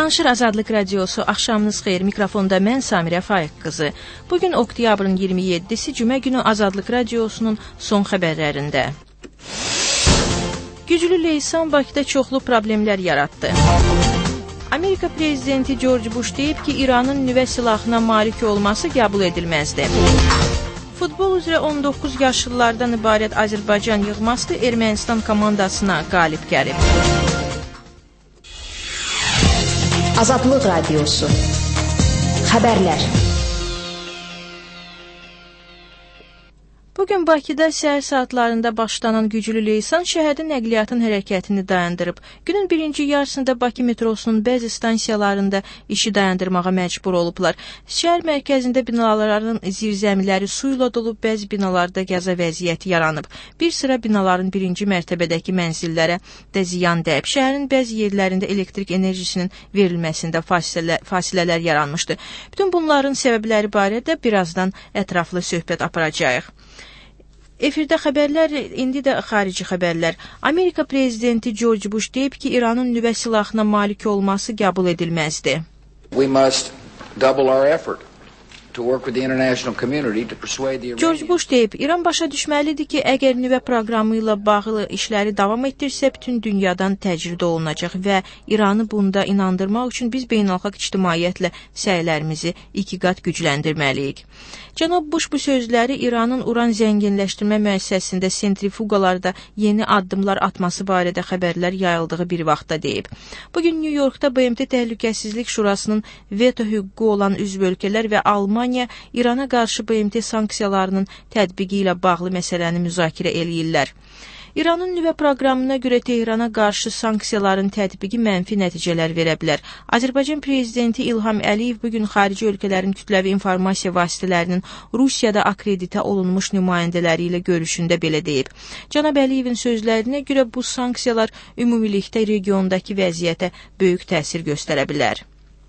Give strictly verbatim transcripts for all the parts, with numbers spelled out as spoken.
Danışır Azadlıq Radiosu, axşamınız xeyir. Mikrofonda mən Samirə Faiq qızı. Bugün oktyabrın iyirmi yeddisi Cümə günü Azadlıq Radiosunun son xəbərlərində. Güclü leysan Bakıda çoxlu problemlər yaratdı. Amerika prezidenti George Bush deyib ki, İranın nüvə silahına malik olması qəbul edilməzdi. Futbol üzrə on doqquz yaşlılardan ibarət Azərbaycan yığması Ermənistan komandasına qalib gəlib. Azadlıq Radiosu. Xəbərlər. Bugün Bakıda səhər saatlarında başlanan güclü leysan şəhərdə nəqliyyatın hərəkətini dayandırıb. Günün birinci yarısında Bakı metrosunun bəzi stansiyalarında işi dayandırmağa məcbur olublar. Şəhər mərkəzində binaların zirzəmiləri su ilə dolub, bəzi binalarda qəza vəziyyəti yaranıb. Bir sıra binaların birinci mərtəbədəki mənzillərə də ziyan dəyib. Şəhərin bəzi yerlərində elektrik enerjisinin verilməsində fasilə, fasilələr yaranmışdı. Bütün bunların səbəbləri barədə birazdan ətraflı söhbət aparacağıq. Efirdə xəbərlər, indi də xarici xəbərlər. Amerika prezidenti George Bush deyib ki, İranın nüvə silahına malik olması qəbul edilməzdi. We must double our effort to work with the international community to persuade the George Bush deyib, İran başa düşməlidir ki, əgər nüvə proqramı ilə bağlı işləri davam etdirsə, bütün dünyadan təcrid olunacaq və İranı bunda inandırmaq üçün biz beynəlxalq ictimaiyyətlə səylərimizi iki qat gücləndirməliyik. Cənab Bush bu sözləri İranın uran zənginləşdirmə müəssisəsində sentrifuqalarda yeni addımlar atması barədə xəbərlər yayıldığı bir vaxtda deyib. Bugün New Yorkda B M T Təhlükəsizlik Şurasının veto hüququ olan üzv ölkələr və Almaniya İrana qarşı B M T sanksiyalarının tətbiqi ilə bağlı məsələni müzakirə eləyirlər. İranın nüvə proqramına görə Tehrana qarşı sanksiyaların tətbiqi mənfi nəticələr verə bilər. Azərbaycan prezidenti İlham Əliyev bugün xarici ölkələrin kütləvi informasiya vasitələrinin Rusiyada akreditə olunmuş nümayəndələri ilə görüşündə belə deyib. Cənab Əliyevin sözlərinə görə bu sanksiyalar ümumilikdə regiondakı vəziyyətə böyük təsir göstərə bilər.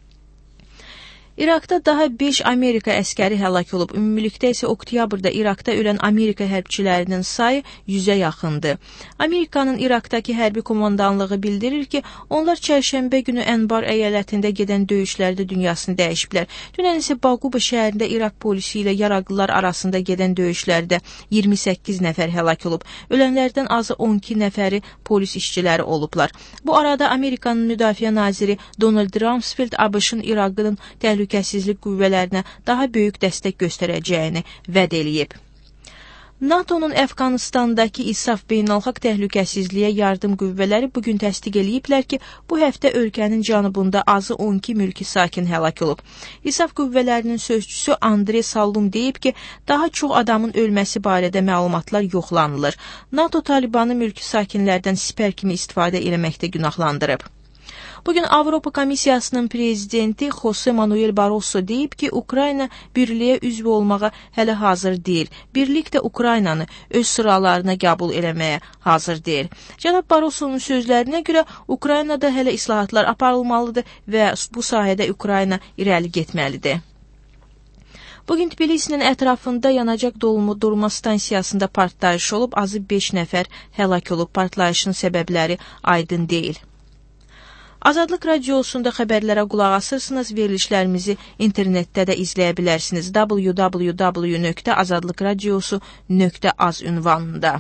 İraqda daha beş Amerika əskəri həlak olub. Ümumilikdə isə oktyabrda İraqda ölən Amerika hərbçilərinin sayı yüzə yaxındır. Amerikanın İraqdakı hərbi komandanlığı bildirir ki, onlar çərşənbə günü Ənbar əyalətində gedən döyüşlərdə dünyasını dəyişiblər. Dünən isə Baquba şəhərində İraq polisi ilə yaraqlılar arasında gedən döyüşlərdə iyirmi səkkiz nəfər həlak olub. Ölənlərdən azı on iki nəfəri polis işçiləri olublar. Bu arada Amerikanın müdafiə naziri Donald Rumsfeld ABŞ-ın İraqın təhlükəsizlik qüvvələrinə daha böyük dəstək göstərəcəyini vəd eləyib. NATO'nun Əfqanistandakı İSAF beynəlxalq təhlükəsizliyə yardım qüvvələri bugün təsdiq eləyiblər ki, bu həftə ölkənin cənubunda azı on iki mülki sakin həlak olub. İSAF qüvvələrinin sözçüsü Andrey Sallum deyib ki, daha çox adamın ölməsi barədə məlumatlar yoxlanılır. NATO Talibanı mülki sakinlərdən sipər kimi istifadə eləməkdə günahlandırıb. Bugün Avropa Komissiyasının prezidenti Jose Manuel Barroso deyib ki, Ukrayna birliyə üzv olmağa hələ hazır deyil. Birlik də Ukraynanı öz sıralarına qəbul eləməyə hazır deyil. Cənab Barroso'nun sözlərinə görə Ukraynada hələ islahatlar aparılmalıdır və bu sahədə Ukrayna irəli getməlidir. Bugün Tbilisinin ətrafında yanacaq dolma durma stansiyasında partlayış olub, azı beş nəfər həlak olub. Partlayışın səbəbləri aydın deyil. Azadlıq Radiosunda xəbərlərə qulaq asırsınız, verilişlərimizi internetdə də izləyə bilərsiniz. w w w nöqtə azadlıq radiosu nöqtə az ünvanında.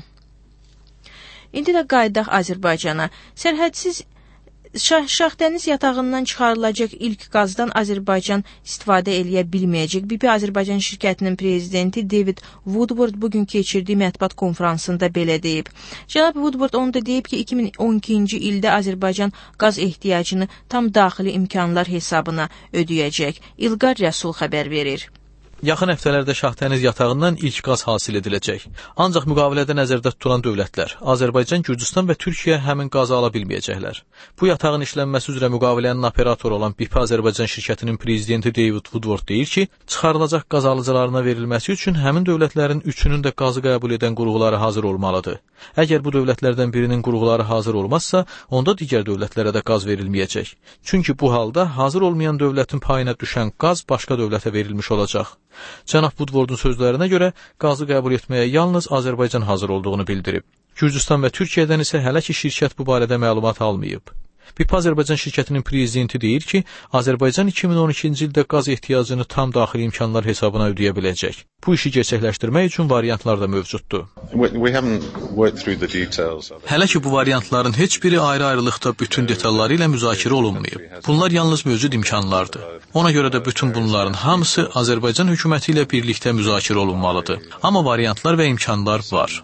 İndi də qayıdaq Azərbaycana. Sərhədsiz Şah, Şahdəniz yatağından çıxarılacaq ilk qazdan Azərbaycan istifadə eləyə bilməyəcək. B P Azərbaycan şirkətinin prezidenti David Woodward bugün keçirdiyi mətbuat konfransında belə deyib. Cənab Woodward onu da deyib ki, iki min on ikinci ildə Azərbaycan qaz ehtiyacını tam daxili imkanlar hesabına ödəyəcək. İlqar Rəsul xəbər verir. Yaxın həftələrdə Şahdəniz yatağından ilk qaz hasil ediləcək. Ancaq müqavilədə nəzərdə tutulan dövlətlər, Azərbaycan, Gürcüstan və Türkiyə həmin qazı ala bilməyəcəklər. Bu yatağın işlənməsi üzrə müqavilənin operatoru olan B P Azərbaycan şirkətinin prezidenti David Woodward deyir ki, çıxarılacaq qaz alıcılarına verilməsi üçün həmin dövlətlərin üçünün də qazı qəbul edən qurğuları hazır olmalıdır. Əgər bu dövlətlərdən birinin qurğuları hazır olmazsa, onda digər dövlətlərə də qaz verilməyəcək. Çünki bu halda hazır olmayan dövlətin payına düşən qaz başqa dövlətə verilmiş olacaq. Cənab Woodward'un sözlərinə görə qazı qəbul etməyə yalnız Azərbaycan hazır olduğunu bildirib. Gürcüstan və Türkiyədən isə hələ ki şirkət bu barədə məlumat almayıb. B I P Azərbaycan şirkətinin prezidenti deyir ki, Azərbaycan iki min on ikinci ildə qaz ehtiyacını tam daxili imkanlar hesabına ödəyə biləcək. Bu işi gerçəkləşdirmək üçün variantlar da mövcuddur. Hələ ki bu variantların heç biri ayrı-ayrılıqda bütün detalları ilə müzakirə olunmayıb. Bunlar yalnız mövcud imkanlardır. Ona görə də bütün bunların hamısı Azərbaycan hökuməti ilə birlikdə müzakirə olunmalıdır. Amma variantlar və imkanlar var.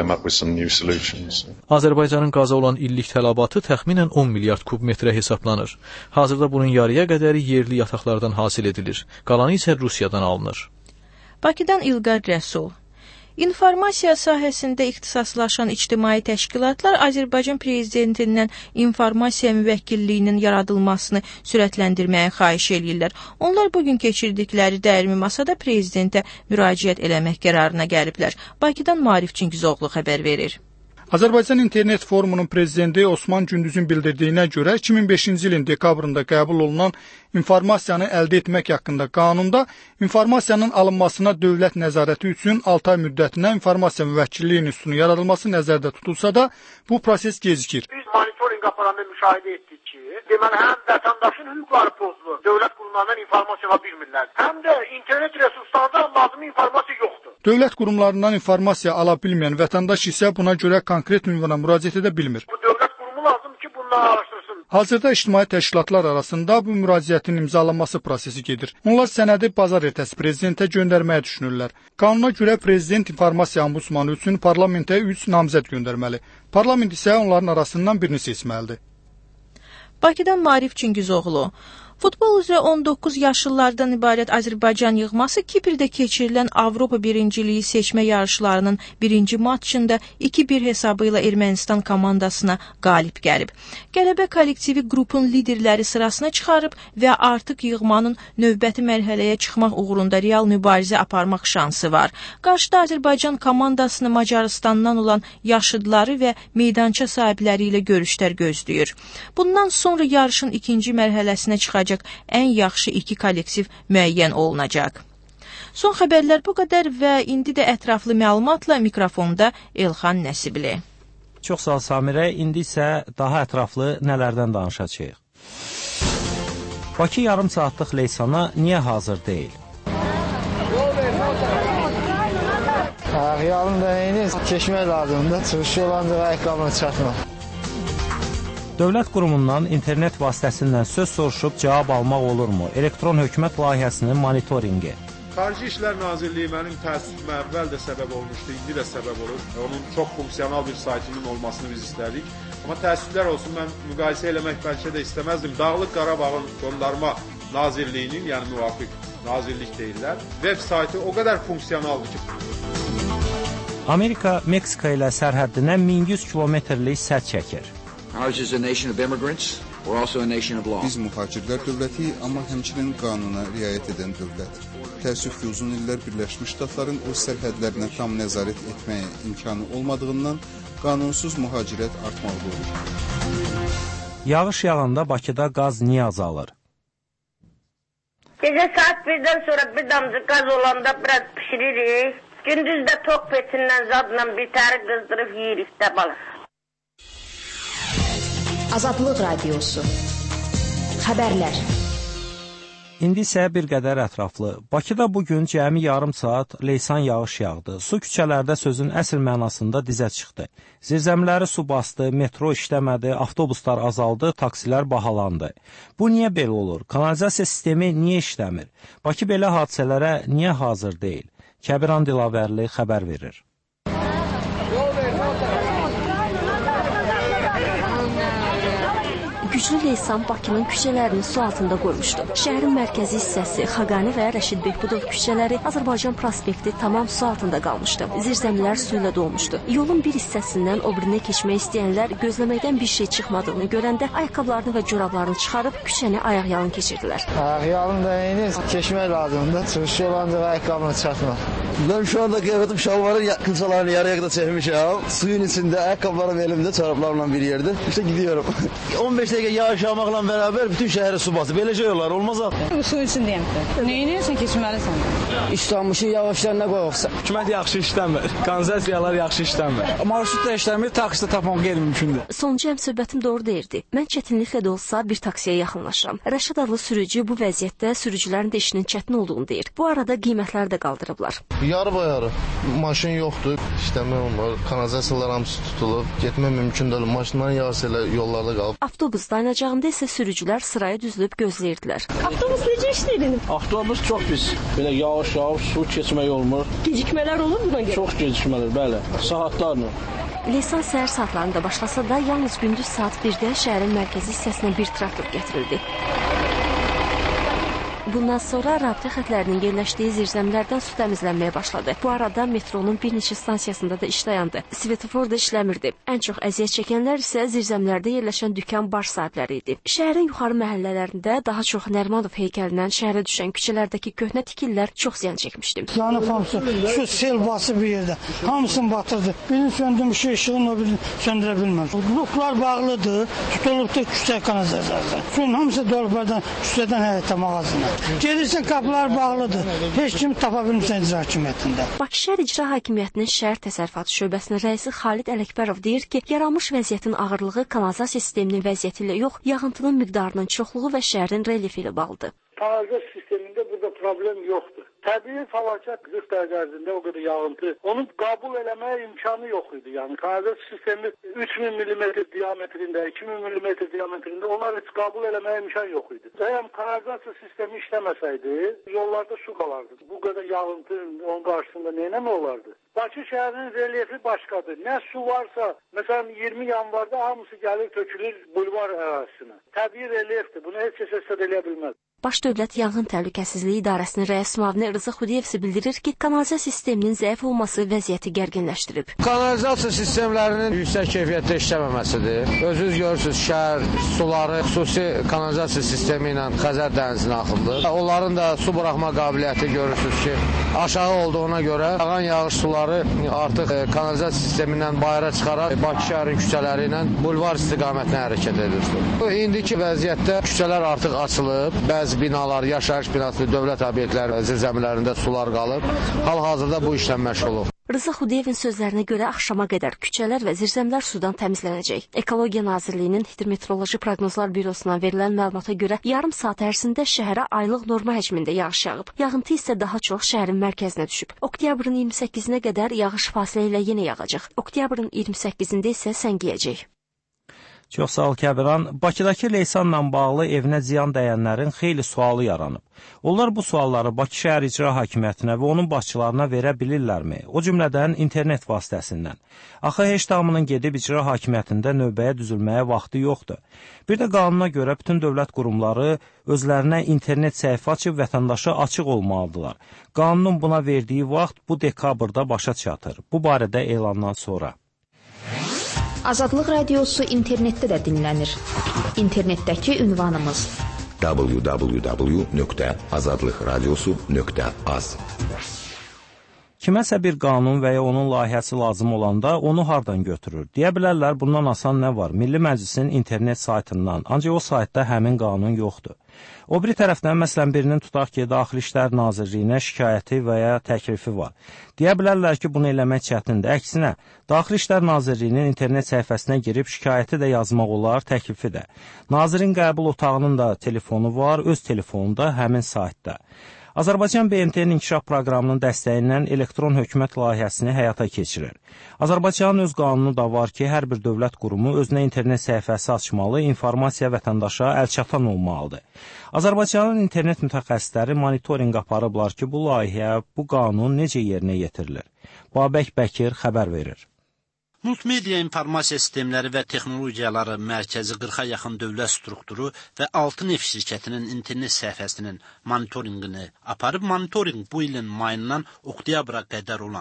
Azərbaycanın qaza olan illik tələbatı təxminən on milyard kub metrə hesablanır. Hazırda bunun yarıya qədəri yerli yataqlardan hasil edilir. Qalanı isə Rusiyadan alınır. Bakıdan İlqar Rəsul. İnformasiya sahəsində ixtisaslaşan ictimai təşkilatlar Azərbaycan prezidentindən informasiya müvəkkilliyinin yaradılmasını sürətləndirməyə xahiş edirlər. Onlar bugün keçirdikləri dərmi masada prezidentə müraciət eləmək qərarına gəliblər. Bakıdan Maarif Çingizoğlu xəbər verir. Azərbaycan İnternet Forumunun prezidenti Osman Gündüzün bildirdiyinə görə iki min beşinci ilin dekabrında qəbul olunan informasiyanı əldə etmək haqqında qanunda informasiyanın alınmasına dövlət nəzarəti üçün altı ay müddətinə informasiya müvəkkilliyi institutunun yaradılması nəzərdə tutulsa da bu proses gecikir. Biz monitoring aparanda müşahidə etdik ki, deməli həm vətəndaşın hüquqları pozulur, dövlət qurumlarından informasiya ala bilmirlər, həm də internet resurslarında lazımi informasiya yoxdur. Dövlət qurumlarından informasiya ala bilməyən vətəndaş isə buna görə konkret ünvana müraciət edə bilmir. Bu dövlət qurumu lazım ki, bunları araşdırsın. Hazırda ictimai təşkilatlar arasında bu müraciətin imzalanması prosesi gedir. Onlar sənədi bazar ertəsi prezidentə göndərməyə düşünürlər. Qanuna görə prezident informasiya ombudsmanı üçün parlamentə üç namizəd göndərməli. Parlament isə onların arasından birini seçməlidir. Bakıdan Maarif Çingizoğlu. Futbol üzrə on doqquz yaşlılardan ibarət Azərbaycan yığması Kiprdə keçirilən Avropa birinciliyi seçmə yarışlarının birinci matçında iki bir hesabı ilə Ermənistan komandasına qalib gəlib. Qələbə kollektivi qrupun liderləri sırasına çıxarıb və artıq yığmanın növbəti mərhələyə çıxmaq uğrunda real mübarizə aparmaq şansı var. Qarşıda Azərbaycan komandasını Macaristandan olan yaşıdları və meydança sahibləri ilə görüşlər gözləyir. Bundan sonra yarışın ikinci mərhələsinə çıxacaq ən yaxşı iki kollektiv müəyyən olunacaq. Son xəbərlər bu qədər və indi də ətraflı məlumatla mikrofonda Elxan Nəsibli. Çox sağ ol Samirə, indi isə daha ətraflı nələrdən danışacağıq. Bakı yarım saatlıq leysana niyə hazır deyil? Ayaqyalın dənəyiniz keçmək lazımdır, çıxışı olanda ayaqqabını çıxartmaq. Dövlət qurumundan internet vasitəsindən söz soruşub cavab almaq olurmu? Elektron hökumət layihəsinin monitoringi. Xarici İşlər Nazirliyi mənim təəssüfümə əvvəl də səbəb olmuşdu, indi də səbəb olur. Onun çox funksional bir saytının olmasını biz istədik. Amma təəssüflər olsun, mən müqayisə eləmək bəlkə də istəməzdim. Dağlıq Qarabağın Qondarma Nazirliyinin, yəni müvafiq nazirlik deyirlər, web saytı o qədər funksionaldır ki. Amerika Meksika ilə sərhəddinə min yüz kilometrlik sədd çəkir. Biz mühacirlər dövləti, amma həmçinin qanuna riayət edən dövlət. Təəssüf ki, uzun illər Birləşmiş Ştatların öz sərhədlərinə tam nəzarət etməyə imkanı olmadığından qanunsuz mühacirət artmalı olur. Yağış yağanda Bakıda qaz niyə azalır? Gecə saat birdən sonra bir damcı qaz olanda biraz pişiririk. Gündüz də tok petindən zadla bir təri qızdırıb yeyirik də balıq. Azadlıq Radiosu. Xəbərlər. İndi isə bir qədər ətraflı. Bakıda bugün cəmi yarım saat leysan yağış yağdı. Su küçələrdə sözün əsl mənasında dizə çıxdı. Zirzəmiləri su bastı, metro işləmədi, avtobuslar azaldı, taksilər bahalandı. Bu niyə belə olur? Kanalizasiya sistemi niyə işləmir? Bakı belə hadisələrə niyə hazır deyil? Kəbiran Dilavərli xəbər verir. Güclü leysan Bakının küçələrini su altında qoymuşdu. Şəhərin mərkəzi hissəsi, Xaqani və Rəşid Behbudov küçələri, Azərbaycan prospekti tamam su altında qalmışdı. Zirzəmilər su ilə dolmuşdu. Yolun bir hissəsindən o birinə keçmək istəyənlər gözləməkdən bir şey çıxmadığını görəndə ayaqqabılarını və corablarını çıxarıb küçəni ayaqyalın keçirdilər. Ayaqyalın dənəyiniz keçmək lazımdır, çıxışı olanda ayaqqabını çıxartmaq. Ben şu anda kıyafetim şalvarın kımsalarını yarıya kadar çekmişim. Suyun içinde ayakkabılarım elimde, çoraplarımla bir yerde. İşte gidiyorum. on beş dakika dəqiqə yağış yağmaqla bərabər bütün şəhəri su basıb. Belə şey olar, olmaz axı. Bu suyun içindəyəm. Nə edirsən, keçməlisən? İstanbul'u yağışlarına qoyuqsa. Hökumət yaxşı işləmir. Kanalizasiyalar yaxşı işləmir. Marşrut da işləmir, taksi tapmaq qeyri-mümkündür. Sonuncu həmsöhbətim doğru deyirdi. Mən çətinliklə də olsa bir taksiyə yaxınlaşıram. Rəşad adlı sürücü bu vəziyyətdə sürücülərin də işinin çətin olduğunu deyir. Bu arada qiymətləri də qaldırıblar. Yarı bayarı. Maşın yoxdur, işləmə olmur. Kanalizasiyalar hamısı tutulub. Getmək mümkün deyil. Maşınların yarısı elə yollarda qalıb. Avtobus dayanacağında isə sürücülər sıraya düzülüb gözləyirdilər. Avtobus necə işləyir? Avtobus çox pis. Belə yağış yağıb, su keçmək olmur. Gecikmələr olur buna görə? Çox gecikmələr, bəli. Saatlarla. Leysan səhər saatlarında başlasa da yalnız gündüz saat birdə şəhərin mərkəzi hissəsinə bir traktor gətirildi. Bundan sonra rabitə xətlərinin yerləşdiyi zirzəmilərdən su təmizlənməyə başladı. Bu arada metronun bir neçə stansiyasında da iş dayandı. Svetofor da işləmirdi. Ən çox əziyyət çəkənlər isə zirzəmilərdə yerləşən dükan bar sahibləri idi. Şəhərin yuxarı məhəllələrində daha çox Nərimanov heykəlindən şəhərə düşən küçələrdəki köhnə tikillər çox ziyan çəkmişdi. Yanıb hamısı, şu sel basıb bir yerdə. Hamısını batırdı. Birini söndürmüş, işığını o birini söndürə bilmir. Bloklar bağlıdır, tutulubdur küçə kanalizasiyası. Suyun hamısı dolublardan, küçədən həyətə mağazına. Gelirsən qapılar bağlıdır. Heç kimi tapa bilmirsən icra hakimiyyətində. Bakı şəhər icra hakimiyyətinin şəhər təsərrüfatı şöbəsinin rəisi Xalid Ələkbərov deyir ki, yaranmış vəziyyətin ağırlığı kanalizasiya sisteminin vəziyyəti ilə yox, yağıntının miqdarının çoxluğu və şəhərin relyefi ilə bağlıdır. Kanalizasiya sistemində burada problem yoxdur. Təbii fəlakət qırx dəqiqə ərzində o qədər yağıntı, onu qəbul eləməyə imkanı yox idi. Yəni kanalizasiya sistemi üç min millimetr diametrində, iki min millimetr diametrində onlar heç qəbul eləməyə imkan yox idi. Əgər kanalizasiya sistemi işləməsəydi, yollarda su qalardı. Bu qədər yağıntı onun qarşısında nə olardı? Bakı şəhərinin relyefi başqadır. Nə su varsa, məsələn iyirmi yanvarda hamısı gəlir tökülür bulvar ərazisinə. Təbii relyefdir. Bunu heç kəs hesab eləyə bilməz. Baş Dövlət Yanğın Təhlükəsizliyi İdarəsinin rəis müavini Rıza Xudiyev isə bildirir ki, kanalizasiya sisteminin zəif olması vəziyyəti gərginləşdirib. Kanalizasiya sistemlərinin yüksək keyfiyyətdə işləməməsidir. Özünüz görürsünüz, şəhər suları xüsusi kanalizasiya sistemi ilə Xəzər dənizinə axıdılır. Onların da su buraxma qabiliyyəti görürsünüz ki, aşağı olduğuna görə yağan yağış suları artıq kanalizasiya sistemindən bayıra çıxaraq Bakı şəhərin küçələri ilə bulvar istiqamətinə hərəkət edir. İndiki vəziyyətdə küçələr artıq açılıb, bəzi binalar, yaşayış binası, dövlət obyektləri zirzəmilərində sular qalıb. Hal-hazırda bu işlə məşğuluq. Rıza Xudiyevin sözlərinə görə axşama qədər küçələr və zirzəmlər sudan təmizlənəcək. Ekologiya Nazirliyinin Hidrometeoroloji Proqnozlar Bürosundan verilən məlumata görə yarım saat ərzində şəhərə aylıq norma həcmində yağış yağıb. Yağıntı isə daha çox şəhərin mərkəzinə düşüb. Oktyabrın iyirmi səkkizinə qədər yağış fasilə ilə yenə yağacaq. Oktyabrın iyirmi səkkizində isə səngiyəcək. Çox sağ ol Kəbiran. Bakıdakı Leysanla bağlı evinə ziyan dəyənlərin xeyli sualı yaranıb. Onlar bu sualları Bakı şəhər icra hakimiyyətinə və onun başçılarına verə bilirlərmi? O cümlədən internet vasitəsindən. Axı heç hamının gedib icra hakimiyyətində növbəyə düzülməyə vaxtı yoxdur. Bir də qanuna görə bütün dövlət qurumları özlərinə internet səhifə açıb vətəndaşa açıq olmalıdırlar. Qanunun buna verdiyi vaxt bu dekabrda başa çatır. Bu barədə elandan sonra. Azadlıq Radiosu internetdə də dinlənir. İnternetdəki ünvanımız w w w nöqtə azadlıq radiosu nöqtə az. Kiməsə bir qanun və ya onun layihəsi lazım olanda onu hardan götürür? Deyə bilərlər, bundan asan nə var? Milli Məclisin internet saytından, ancaq o saytda həmin qanun yoxdur. O biri tərəfdən, məsələn, birinin tutaq ki, Daxili İşlər Nazirliyinə şikayəti və ya təklifi var. Deyə bilərlər ki, bunu eləmək çətindir. Əksinə, Daxili İşlər Nazirliyinin internet səhifəsinə girib şikayəti də yazmaq olar, təklifi də. Nazirin qəbul otağının da telefonu var, öz telefonu da həmin saytda. Azərbaycan B M T-nin inkişaf proqramının dəstəyi ilə elektron hökumət layihəsini həyata keçirir. Azərbaycanın öz qanunu da var ki, hər bir dövlət qurumu özünə internet səhifəsi açmalı, informasiya vətəndaşa əlçatan olmalıdır. Azərbaycanın internet mütəxəssisləri monitorinq aparıblar ki, bu layihə, bu qanun necə yerinə yetirilir? Babək Bəkir xəbər verir. Multimedia informasiya sistemləri və texnologiyaları mərkəzi qırxa yaxın dövlət strukturu və altı neft şirkətinin internet səhifəsinin monitorinqini aparıb, monitorinq bu ilin mayından oktyabra qədər olan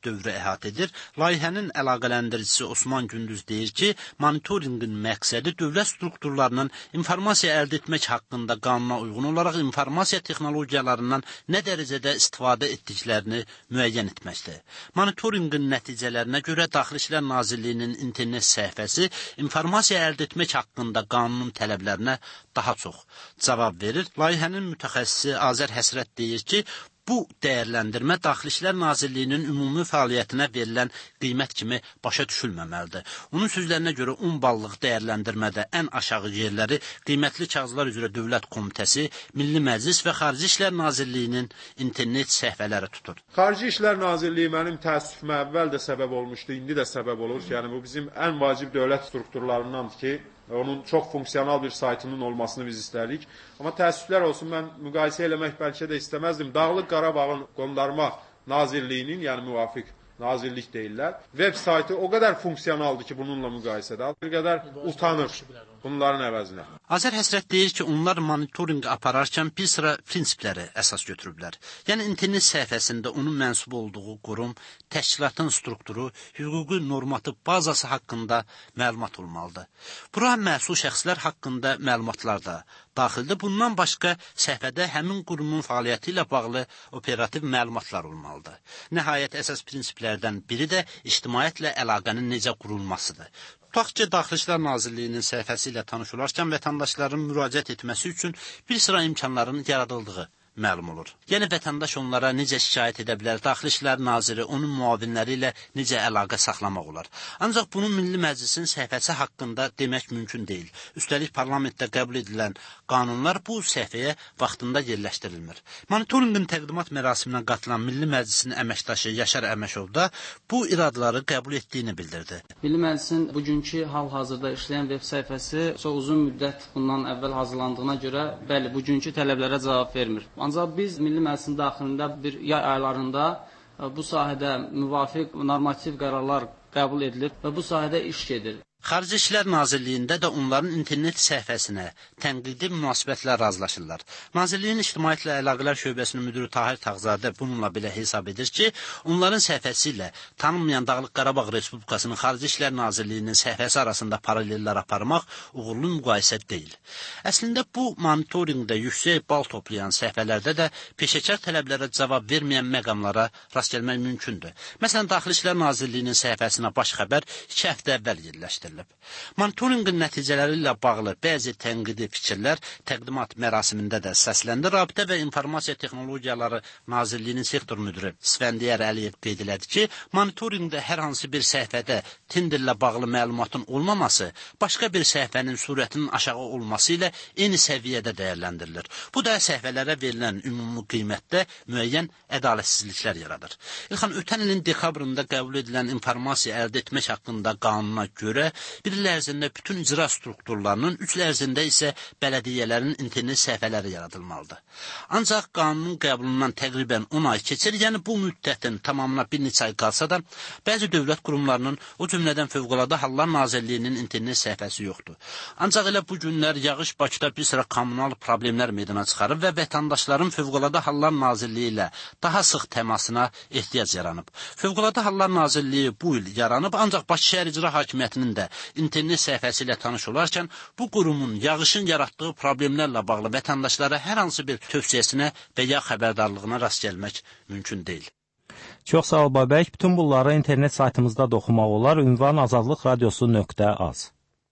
dövrü əhatə edir. Layihənin əlaqələndiricisi Osman Gündüz deyir ki, monitorinqin məqsədi dövlət strukturlarının informasiya əldə etmək haqqında qanuna uyğun olaraq informasiya texnologiyalarından nə dərəcədə istifadə etdiklərini müəyyən etməkdir. Monitorinqin nəticələrinə görə Daxili İşlər Nazirliyinin internet səhifəsi informasiya əldə etmək haqqında qanunun tələblərinə daha çox cavab verir. Layihənin mütəxəssisi Azər Həsrət deyir ki, bu dəyərləndirmə Daxili İşlər Nazirliyinin ümumi fəaliyyətinə verilən qiymət kimi başa düşülməməlidir. Onun sözlərinə görə on ballıq dəyərləndirmədə ən aşağı yerləri qiymətli kağızlar üzrə Dövlət Komitəsi, Milli Məclis və Xarici İşlər Nazirliyinin internet səhifələri tutur. Xarici İşlər Nazirliyi mənim təəssüfümə əvvəl də səbəb olmuşdu, indi də səbəb olur. Yəni bu bizim ən vacib dövlət strukturlarındandır ki, onun çox funksional bir saytının olmasını biz istərdik. Amma təəssüflər olsun, mən müqayisə eləmək bəlkə də istəməzdim. Dağlıq Qarabağın Qondarma Nazirliyinin, yəni müvafiq nazirlik deyirlər, web saytı o qədər funksionaldır ki, bununla müqayisədə bir qədər utanır bunların əvəzinə. Azər Həsrət deyir ki, onlar monitorinq apararkən bir sıra prinsipləri əsas götürüblər. Yəni, internet səhifəsində onun mənsub olduğu qurum, təşkilatın strukturu, hüquqi normativ bazası haqqında məlumat olmalıdır. Bura məsul şəxslər haqqında məlumatlar da daxildir. Bundan başqa səhifədə həmin qurumun fəaliyyəti ilə bağlı operativ məlumatlar olmalıdır. Nəhayət, əsas prinsiplərdən biri də ictimaiyyətlə əlaqənin necə qurulmasıdır. Tutaq ki, Daxili İşlər Nazirliyinin səhifəsi ilə tanış olarkən vətəndaşların müraciət etməsi üçün bir sıra imkanların yaradıldığı məlum olur. Yəni, vətəndaş onlara necə şikayət edə bilər, Daxili İşlər Naziri onun müavinləri ilə necə əlaqə saxlamaq olar. Ancaq bunu Milli Məclisin səhifəsi haqqında demək mümkün deyil. Üstəlik, parlamentdə qəbul edilən qanunlar bu səhifəyə vaxtında yerləşdirilmir. Monitorinqin təqdimat mərasiminə qatılan Milli Məclisin əməkdaşı Yaşar Əməşov da bu iradları qəbul etdiyini bildirdi. Milli Məclisin bugünkü hal-hazırda işləyən web səhifəsi çox uzun müddət bundan əvvəl hazırlandığına görə, bəli, bugünkü tələblərə cavab vermir. Ancaq biz Milli Məclisin daxilində bir yay aylarında bu sahədə müvafiq normativ qərarlar qəbul edilib və bu sahədə iş gedir. Xarici İşlər Nazirliyində də onların internet səhifəsinə tənqidi münasibətlə razılaşırlar. Nazirliyin İctimaiyyətlə Əlaqələr Şöbəsinin müdürü Tahir Tağzadə bununla belə hesab edir ki, onların səhifəsi ilə tanınmayan Dağlıq Qarabağ Respublikasının Xarici İşlər Nazirliyinin səhifəsi arasında paralellər aparmaq uğurlu müqayisə deyil. Əslində, bu monitorinqdə yüksək bal toplayan səhifələrdə də peşəkar tələblərə cavab verməyən məqamlara rast gəlmək mümkündür. Məsələn, Daxili İşlər Nazirliyinin səhifəsinə baş xəbər iki həftə əvvəl yerləşdirilib. Monitorinqin nəticələri ilə bağlı bəzi tənqidi fikirlər təqdimat mərasimində də səsləndi. Rabitə və İnformasiya Texnologiyaları Nazirliyinin sektor müdürü Sfəndiyar Əliyev qeyd elədi ki, monitorinqdə hər hansı bir səhifədə Tinderlə bağlı məlumatın olmaması başqa bir səhifənin sürətinin aşağı olması ilə eyni səviyyədə dəyərləndirilir. Bu da səhifələrə verilən ümumi qiymətdə müəyyən ədalətsizliklər yaradır. İlxan, ötən ilin dekabrında qəbul edilən informasiya əldə etmək haqqında qanuna görə bir il ərzində bütün icra strukturlarının, üç il ərzində isə bələdiyyələrin internet səhifələri yaradılmalıdır. Ancaq qanunun qəbulundan təqribən on ay keçir, yəni bu müddətin tamamına bir neçə ay qalsa da, bəzi dövlət qurumlarının, o cümlədən Fövqəladə Hallar Nazirliyinin internet səhifəsi yoxdur. Ancaq elə bu günlər yağış Bakıda bir sıra kommunal problemlər meydana çıxarıb və vətəndaşların Fövqəladə Hallar Nazirliyi ilə daha sıx təmasına ehtiyac yaranıb. Fövqəladə Hallar Nazirliyi bu il yaranıb, ancaq Bakı Şəhər İcra Hakimiyyətinin də internet səhifəsi ilə tanış olarkən bu qurumun yağışın yaratdığı problemlərlə bağlı vətəndaşlara hər hansı bir tövsiyəsinə və ya xəbərdarlığına rast gəlmək mümkün deyil. Çox sağ ol Babək. Bütün bunları internet saytımızda da oxumaq olar. Ünvan azadlıq radiosu nöqtə az.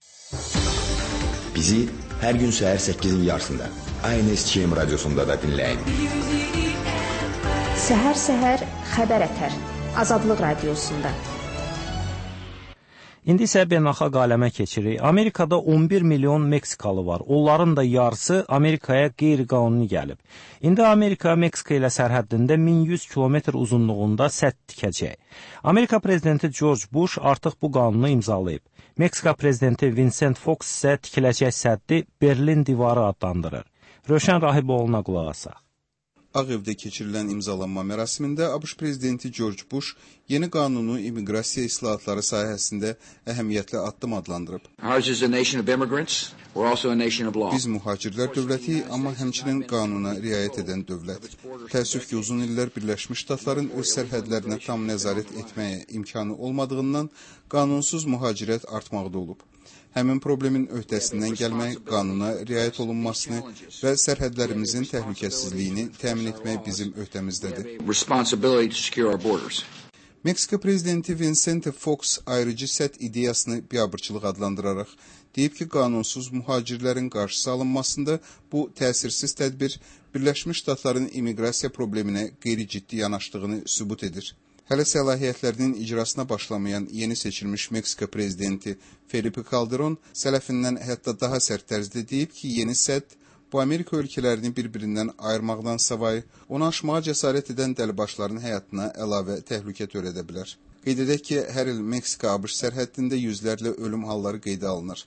Bizi hər gün səhər səkkizin yarısında A N S K M radiosunda da dinləyin. Səhər-səhər xəbər ətər Azadlıq radiosunda. İndi isə beynəlxalq aləmə keçirik. Amerikada on bir milyon Meksikalı var. Onların da yarısı Amerikaya qeyri-qanuni gəlib. İndi Amerika Meksika ilə sərhəddində min yüz kilometr uzunluğunda sədd tikəcək. Amerika prezidenti George Bush artıq bu qanunu imzalayıb. Meksika prezidenti Vincent Fox isə tikiləcək səddi Berlin divarı adlandırır. Rövşən Rahiboğlu'na qulaq asaq. Ağ Evdə keçirilən imzalanma mərasimində ABŞ prezidenti George Bush yeni qanunu immiqrasiya islahatları sahəsində əhəmiyyətli addım adlandırıb. Biz mühacirlər dövləti, amma həmçinin qanuna riayət edən dövlət. Təəssüf ki, uzun illər Birləşmiş Ştatların öz sərhədlərinə tam nəzarət etməyə imkanı olmadığından qanunsuz mühacirət artmaqda olub. Həmin problemin öhdəsindən gəlmək, qanuna riayət olunmasını və sərhədlərimizin təhlükəsizliyini təmin etmək bizim öhdəmizdədir. Meksika prezidenti Vicente Fox ayrıcı sədd ideyasını biabırçılıq adlandıraraq deyib ki, qanunsuz mühacirlərin qarşısı alınmasında bu təsirsiz tədbir Birləşmiş Ştatların immiqrasiya probleminə qeyri-ciddi yanaşdığını sübut edir. Hələ səlahiyyətlərinin icrasına başlamayan yeni seçilmiş Meksika prezidenti Felipe Calderon sələfindən hətta daha sərt tərzdə deyib ki, yeni sədd bu Amerika ölkələrini bir-birindən ayırmaqdan savayı onu aşmağa cəsarət edən dəlibaşların həyatına əlavə təhlükə törədə bilər. Qeyd edək ki, hər il Meksika-ABŞ sərhəddində yüzlərlə ölüm halları qeydə alınır.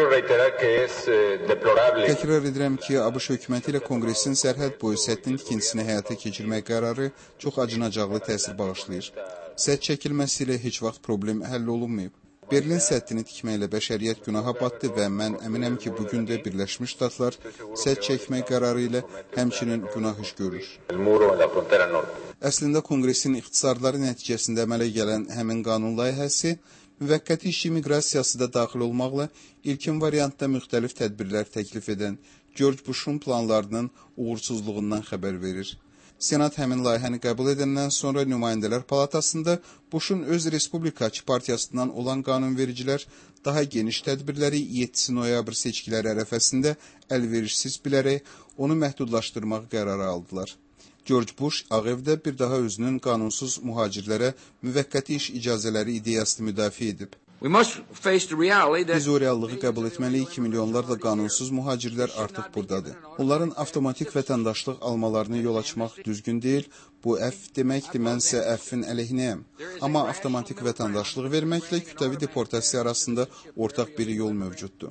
Təkrar edirəm ki, ABŞ hökuməti ilə Konqresin sərhəd boyu səddin tikintisini həyata keçirmək qərarı çox acınacaqlı təsir bağışlayır. Sədd çəkilməsi ilə heç vaxt problem həll olunmayıb. Berlin səddini tikməklə bəşəriyyət günaha batdı və mən əminəm ki, bugün də Birləşmiş Ştatlar sədd çəkmək qərarı ilə həmçinin günah iş görür. Əslində Konqresin ixtisarları nəticəsində əmələ gələn həmin qanun layihəsi müvəqqəti işçi miqrasiyası da daxil olmaqla ilkin variantda müxtəlif tədbirlər təklif edən George Bush'un planlarının uğursuzluğundan xəbər verir. Senat həmin layihəni qəbul edəndən sonra Nümayəndələr Palatasında Bush'un öz Respublikaçı partiyasından olan qanunvericilər daha geniş tədbirləri yeddisi noyabr seçkiləri ərəfəsində əlverişsiz bilərək onu məhdudlaşdırmaq qərarı aldılar. George Bush Ağ Evdə bir daha özünün qanunsuz mühacirlərə müvəqqəti iş icazələri ideyasını müdafiə edib. Biz o reallığı qəbul etməliyik ki, milyonlarla qanunsuz mühacirlər artıq buradadır. Onların avtomatik vətəndaşlıq almalarını yol açmaq düzgün deyil, bu əff deməkdir, mənsə əffin əleyhinəyəm. Amma avtomatik vətəndaşlıq verməklə kütləvi deportasiya arasında ortaq bir yol mövcuddur.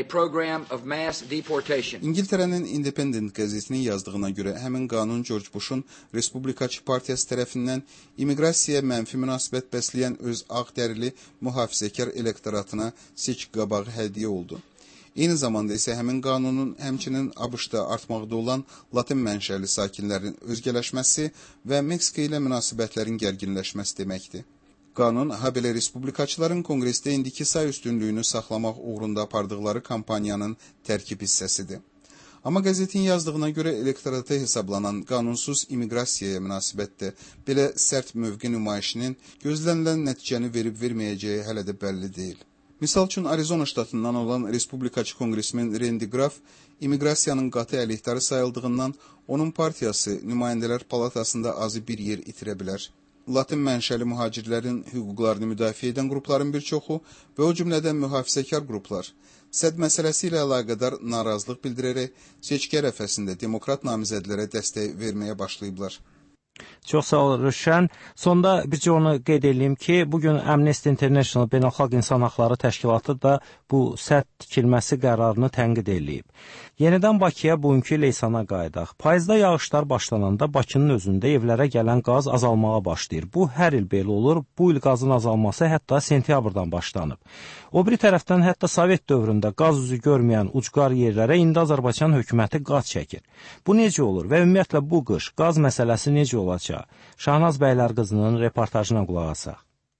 İngiltərənin Independent qəzetinin yazdığına görə həmin qanun George Bush'un Respublikaçı partiyası tərəfindən immiqrasiyaya mənfi münasibət bəsləyən öz ağ dərili mühafizəkar elektoratına seçki qabağı hədiyyə oldu. Eyni zamanda isə həmin qanunun həmçinin ABŞ-da artmaqda olan Latin mənşəli sakinlərin özgələşməsi və Meksika ilə münasibətlərin gərginləşməsi deməkdir. Qanun, habelə respublikaçıların Konqresdə indiki say üstünlüyünü saxlamaq uğrunda apardıqları kampaniyanın tərkib hissəsidir. Amma qəzetin yazdığına görə elektorata hesablanan qanunsuz immiqrasiyaya münasibətdə belə sərt mövqe nümayişinin gözlənilən nəticəni verib-verməyəcəyi hələ də bəlli deyil. Misal üçün, Arizona ştatından olan Respublikaçı Konqresmen Randy Graff immiqrasiyanın qatı əleyhdarı sayıldığından onun partiyası Nümayəndələr Palatasında azı bir yer itirə bilər. Latin mənşəli mühacirlərin hüquqlarını müdafiə edən qrupların bir çoxu və o cümlədən mühafizəkar qruplar sədd məsələsi ilə əlaqədar narazılıq bildirərək seçki ərəfəsində demokrat namizədlərə dəstək verməyə başlayıblar. Çox sağ ol Rüşən. Sonda bircə onu qeyd edeyim ki, bugün Amnesty International Beynəlxalq İnsan Haqları Təşkilatı da bu sədd tikilməsi qərarını tənqid edib. Yenidən Bakıya bugünkü leysana qayıdaq. Payızda yağışlar başlananda Bakının özündə evlərə gələn qaz azalmağa başlayır. Bu hər il belə olur. Bu il qazın azalması hətta sentyabrdan başlanıb. O biri tərəfdən hətta Sovet dövründə qaz üzü görməyən ucqar yerlərə indi Azərbaycan hökuməti qaz çəkir. Bu necə olur və ümumiyyətlə bu qış qaz məsələsi necə olacaq? Şahnaz bəylər qızının reportajına qulaq asaq.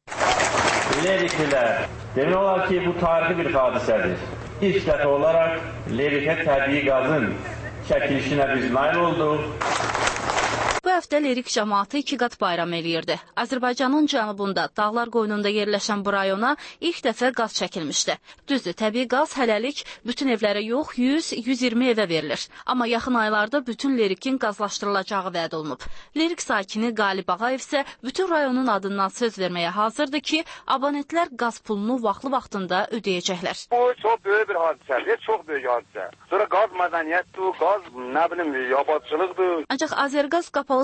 Leriklər, demək olar ki, bu tarixi bir hadisədir. İlk dəfə olaraq Lerikə təbii qazın çəkilişinə biz nail olduq. Bu həftə Lerik cəmaatı iki qat bayram eləyirdi. Azərbaycanın cənubunda, dağlar qoynunda yerləşən bu rayona ilk dəfə qaz çəkilmişdi. Düzdür, təbii qaz hələlik bütün evlərə yox, yüz yüz iyirmi evə verilir. Amma yaxın aylarda bütün Lerikin qazlaşdırılacağı vəd olunub. Lerik sakini Qalib Ağayev isə bütün rayonun adından söz verməyə hazırdır ki, abonentlər qaz pulunu vaxtlı-vaxtında ödəyəcəklər. Bu çox böyük bir hadisədir, çox böyük hadisə. Sonra qaz mədəniyyətdir, qaz, nə bilim, yabancılıqdır. Ancaq Azərqaz qapalı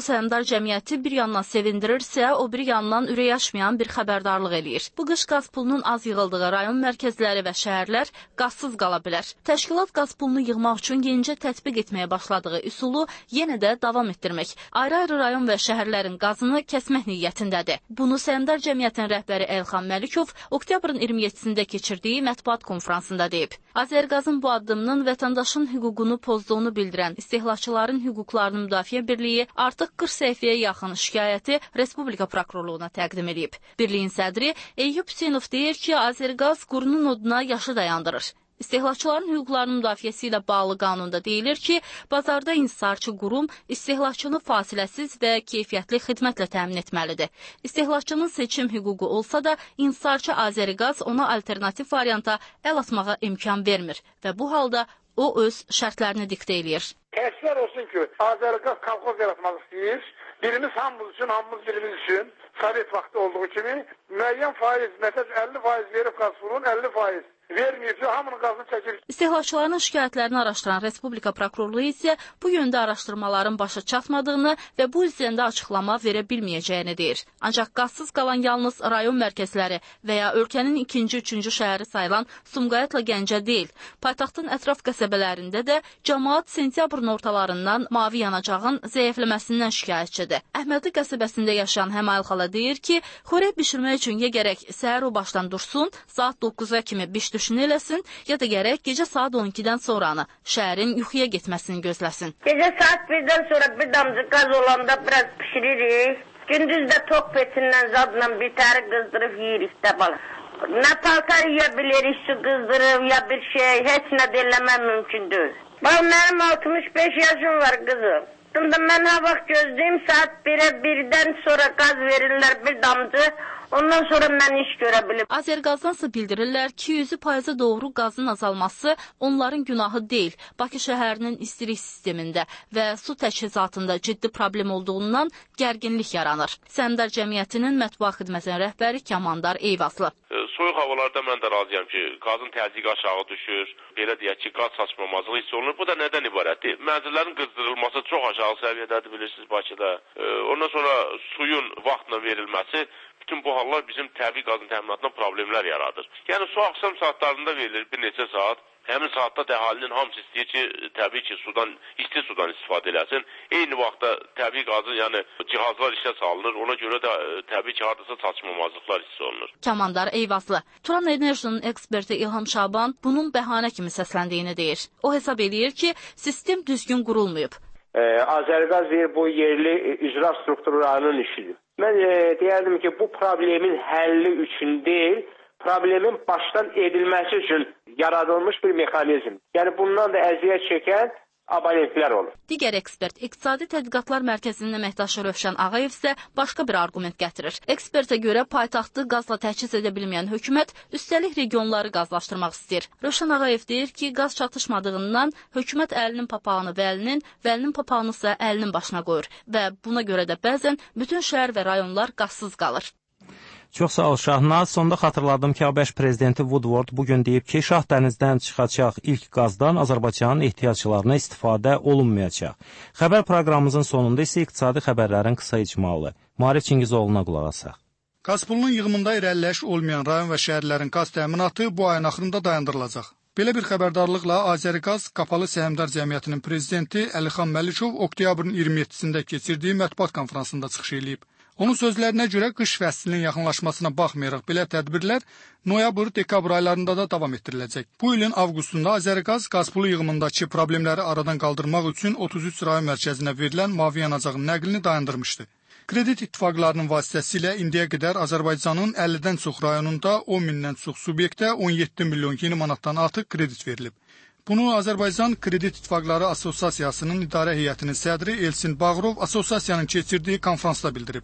Səhmdar Cəmiyyəti bir yandan sevindirirsə, o bir yandan ürək açmayan bir xəbərdarlıq eləyir. Bu qış qaz pulunun az yığıldığı rayon mərkəzləri və şəhərlər qazsız qala bilər. Təşkilat qaz pulunu yığmaq üçün yenicə tətbiq etməyə başladığı üsulu yenə də davam etdirmək, ayrı-ayrı rayon və şəhərlərin qazını kəsmək niyyətindədir. Bunu Səhmdar Cəmiyyətin rəhbəri Elxan Məlikov oktyabrın iyirmi yeddisində keçirdiyi mətbuat konfransında deyib. Azərqazın bu addımının vətəndaşın hüququnu pozduğunu bildirən İstehlakçıların Hüquqlarını Müdafiə Birliyi artıq qırx səhifəyə yaxın şikayəti Respublika prokurorluğuna təqdim edib. Birliyin sədri Eyyub Hüseynov deyir ki, Azərqaz qurunun oduna yaşı dayandırır. İstehlakçıların hüquqlarının müdafiəsi ilə bağlı qanunda deyilir ki, bazarda inhisarçı qurum istehlakçını fasiləsiz və keyfiyyətli xidmətlə təmin etməlidir. İstehlakçının seçim hüququ olsa da, inhisarçı Azərqaz ona alternativ varianta əl atmağa imkan vermir və bu halda o öz şərtlərini diktə eləyir. Təəssüflər olsun ki, Azərqaz kolxoz yaratmaq istəyir. Birimiz hamımız üçün, hamımız birimiz üçün Sovet vaxtı olduğu kimi müəyyən faiz, məsələn əlli faiz verib qaz pulunun əlli faiz verməyib, hamının qazını çəkir. İstehlakçıların şikayətlərini araşdıran Respublika prokurorluğu isə bu yöndə araşdırmaların başa çatmadığını və bu üzərində açıqlama verə bilməyəcəyini deyir. Ancaq qazsız qalan yalnız rayon mərkəzləri və ya ölkənin ikinci, üçüncü şəhəri sayılan Sumqayıtla Gəncə deyil. Paytaxtın ətraf qəsəbələrində də cəmaət sentyabrın ortalarından mavi yanacağın zəifləməsindən şikayətçidir. Əhmədi qəsəbəsində yaşayan Həmayl xala deyir ki, xörək bişirmək üçün ya gərək səhər o başdan dursun, saat doqquza kimi biş düşün eləsin, ya da gərək gecə saat on ikidən sonranı şəhərin yuxuya getməsini gözləsin. Gecə saat birdən sonra bir damcı qaz olanda biraz pişiririk. Gündüz də tok petindən zadla bir təri qızdırıb yiyirik də bala. Nə paltar yiyə bilirik, su qızdırıb, ya bir şey, heç nə deləməm mümkün deyil. Bax, mənim altmış beş yaşım var qızım. Şimdi mən ha vaxt gözləyim, saat birə birdən sonra qaz verirlər bir damcı. Ondan sonra mən iş görə bilim. Azərqazdansa bildirirlər ki, yüzü payıza doğru qazın azalması onların günahı deyil. Bakı şəhərinin istilik sistemində və su təchizatında ciddi problem olduğundan gərginlik yaranır. Səhmdar Cəmiyyətinin mətbuat xidmətinin rəhbəri Kamandar Eyvazlı. Soyuq havalarda mən də razıyam ki, qazın təzyiqi aşağı düşür, belə deyək ki, qaz saçmamazlığı hiss olunur. Bu da nədən ibarətdir? Mənzillərin qızdırılması çox aşağı səviyyədədir, bilirsiniz Bakıda. Ondan sonra suyun vaxtla verilməsi bütün bu hallar bizim təbii qazın təminatına problemlər yaradır. Yəni su axşam saatlarında verilir bir neçə saat. Həmin saatda da əhalinin hamısı istəyir ki, təbii ki, sudan, isti sudan istifadə eləsin. Eyni vaxtda təbii qazın, yəni cihazlar işə salınır. Ona görə də təbii ki, hardasa saçmamazlıqlar hiss olunur. Kamandar Eyvazlı. Turan Enerjinin eksperti İlham Şaban bunun bəhanə kimi səsləndiyini deyir. O hesab eləyir ki, sistem düzgün qurulmayıb. Ee, Azərqaz bu yerli icra strukturlarının işidir. Mən e, deyərdim ki, bu problemin həlli üçün deyil, problemin başdan edilməsi üçün yaradılmış bir mexanizm. Yəni bundan da əziyyət çəkən abonentlər olur. Digər ekspert, İqtisadi Tədqiqatlar Mərkəzinin əməkdaşı Rövşən Ağayev isə başqa bir arqument gətirir. Ekspertə görə paytaxtı qazla təchiz edə bilməyən hökumət üstəlik regionları qazlaşdırmaq istəyir. Rövşən Ağayev deyir ki, qaz çatışmadığından hökumət əlinin papağını vəlinin, vəlinin papağını isə əlinin başına qoyur və buna görə də bəzən bütün şəhər və rayonlar qazsız qalır. Çox sağ ol Şahnaz. Sonda xatırladım ki, ABŞ prezidenti Woodward bugün deyib ki, Şah dənizdən çıxacaq ilk qazdan Azərbaycanın ehtiyacçılarına istifadə olunmayacaq. Xəbər proqramımızın sonunda isə iqtisadi xəbərlərin qısa icmalı. Maarif Çingizoğlu'na qulaq asaq. Qaz pulunun yığımında irəliləyiş olmayan rayon və şəhərlərin qaz təminatı bu ayın axırında dayandırılacaq. Belə bir xəbərdarlıqla Azərqaz Qapalı Səhmdar Cəmiyyətinin prezidenti Əlixan Məlikov oktyabrın iyirmi yeddisində keçirdiyi mətbuat konfransında çıxış edib. Onun sözlərinə görə qış fəslinin yaxınlaşmasına baxmayaraq belə tədbirlər noyabr-dekabr aylarında da davam etdiriləcək. Bu ilin avqustunda Azərqaz qaz pulu yığımındakı problemləri aradan qaldırmaq üçün otuz üç rayon mərkəzinə verilən mavi yanacağın nəqlini dayandırmışdı. Kredit ittifaqlarının vasitəsilə indiyə qədər Azərbaycanın əllidən çox rayonunda on mindən çox subyektə on yeddi milyon yeni manatdan artıq kredit verilib. Bunu Azərbaycan Kredit İttifaqları Assosiasiyasının idarə heyətinin sədri Elsin Bağırov assosiasiyanın keçirdiyi konfransda bildirib.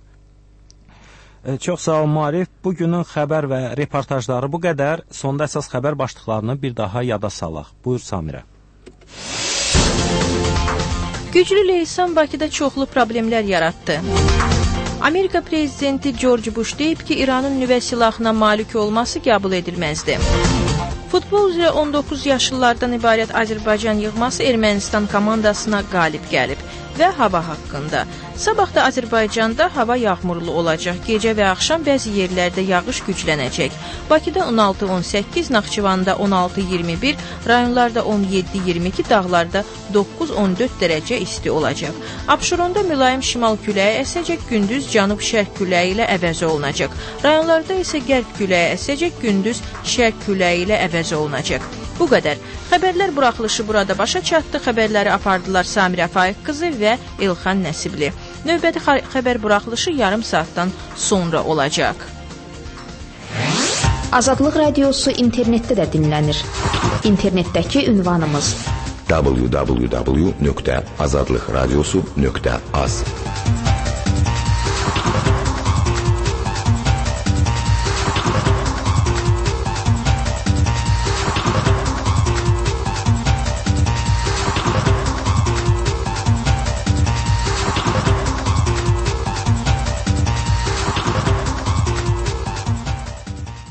Çox sağ ol Maarif. Bugünün xəbər və reportajları bu qədər. Sonda əsas xəbər başlıqlarını bir daha yada salaq. Buyur Samirə. Güclü leysan Bakıda çoxlu problemlər yaratdı. Amerika prezidenti George Bush deyib ki, İranın nüvə silahına malik olması qəbul edilməzdi. Futbol üzrə on doqquz yaşlılardan ibarət Azərbaycan yığması Ermənistan komandasına qalib gəlib. və hava haqqında. Sabah da Azərbaycanda hava yağmurlu olacaq. Gecə və axşam bəzi yerlərdə yağış güclənəcək. Bakıda on altı on səkkiz, Naxçıvanda on altı iyirmi bir, rayonlarda on yeddi iyirmi iki, dağlarda doqquz on dörd dərəcə isti olacaq. Abşeronda mülayim şimal küləyi əsəcək, gündüz cənub-şərq küləyi ilə əvəz olunacaq. Rayonlarda isə qərb küləyi əsəcək, gündüz şərq küləyi ilə əvəz olunacaq. Bu qədər. Xəbərlər buraxılışı burada başa çatdı. Xəbərləri apardılar Samirə Faiq qızı və İlxan Nəsibli. Növbəti xəbər buraxılışı yarım saatdan sonra olacaq. Azadlıq Radiosu internetdə də dinlənir. İnternetdəki ünvanımız w w w nöqtə azadlıqradiosu nöqtə az.